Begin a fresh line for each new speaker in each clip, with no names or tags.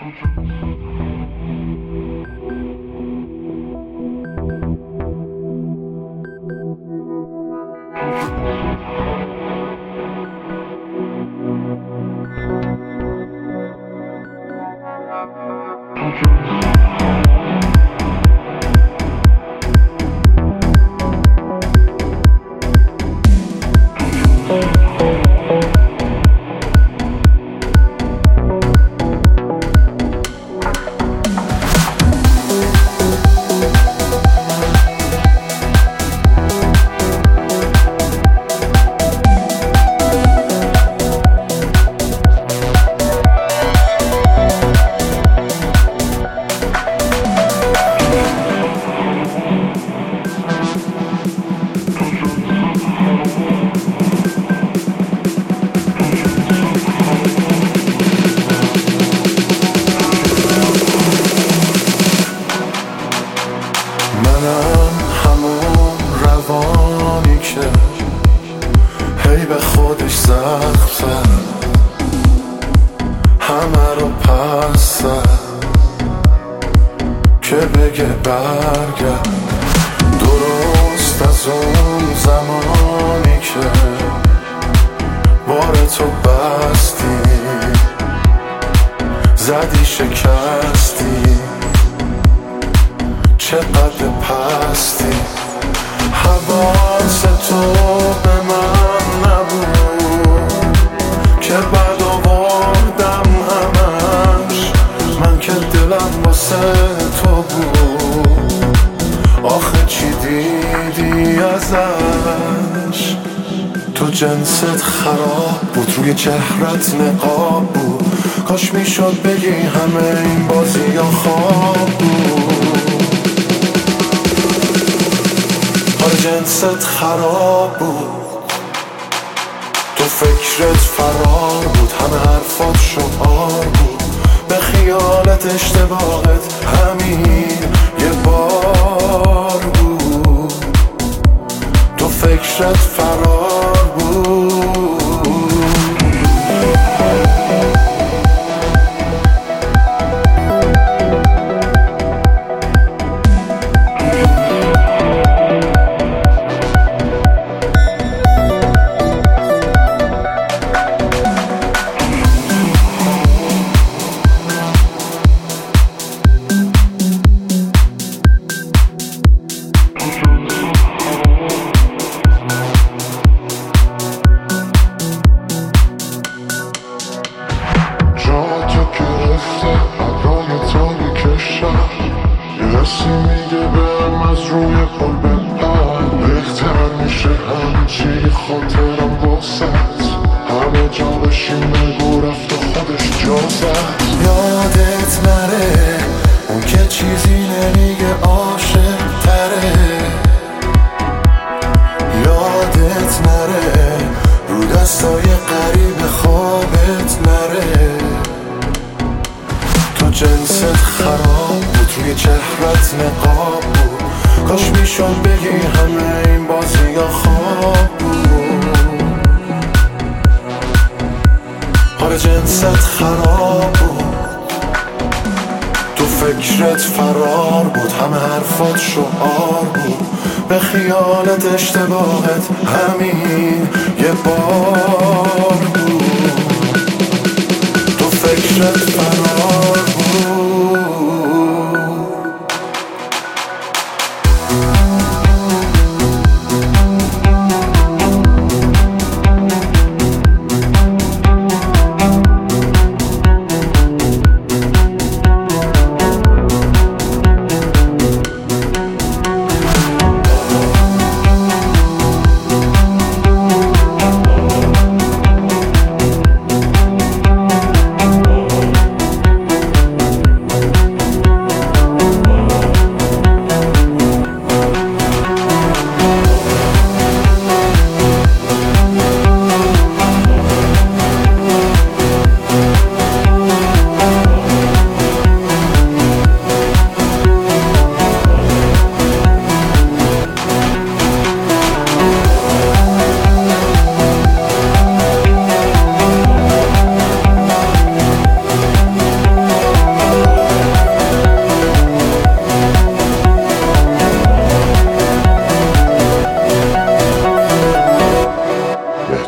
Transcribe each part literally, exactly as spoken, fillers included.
منم همون روانی که هی به خودش زخم زد، همه رو پس زد که بگه برگرد. درست از اون زمانی که بار تو بستی، زدی شکستی، چقدر پستی. حواس تو به من نبود که بد آوردم همش، من که دلم واسه تو بود. آخه چی دیدی ازش؟ تو جنست خراب بود، روی چهرت نقاب بود. کاش میشد بگی همه این بازی یا خواب بود. آره جنست خراب بود، تو فکرت فرار بود، همه حرفات شعار بود. به خیالت اشتباهت همین یه بار بود، تو فکرت فرار بود. کسی میگه برم از روی پل بپر، بهتر میشه همچی خاطرم باست. همه جا بشین بگو رفت و خودش جا زد. یادت نره اون که چیزی نمیگه عاشق تره. یادت نره رو دستای قریب خوابت نره. تو جنست خراب بود، روی چهرت نقاب بود. کاش میشد بگی همه این بازی یا خواب بود. آره جنست خراب بود، تو فکرت فرار بود، همه حرفات شعار بود. به خیالت اشتباهت همین یه بار بود، تو فکرت فرار بود.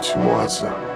حیاتی معظم.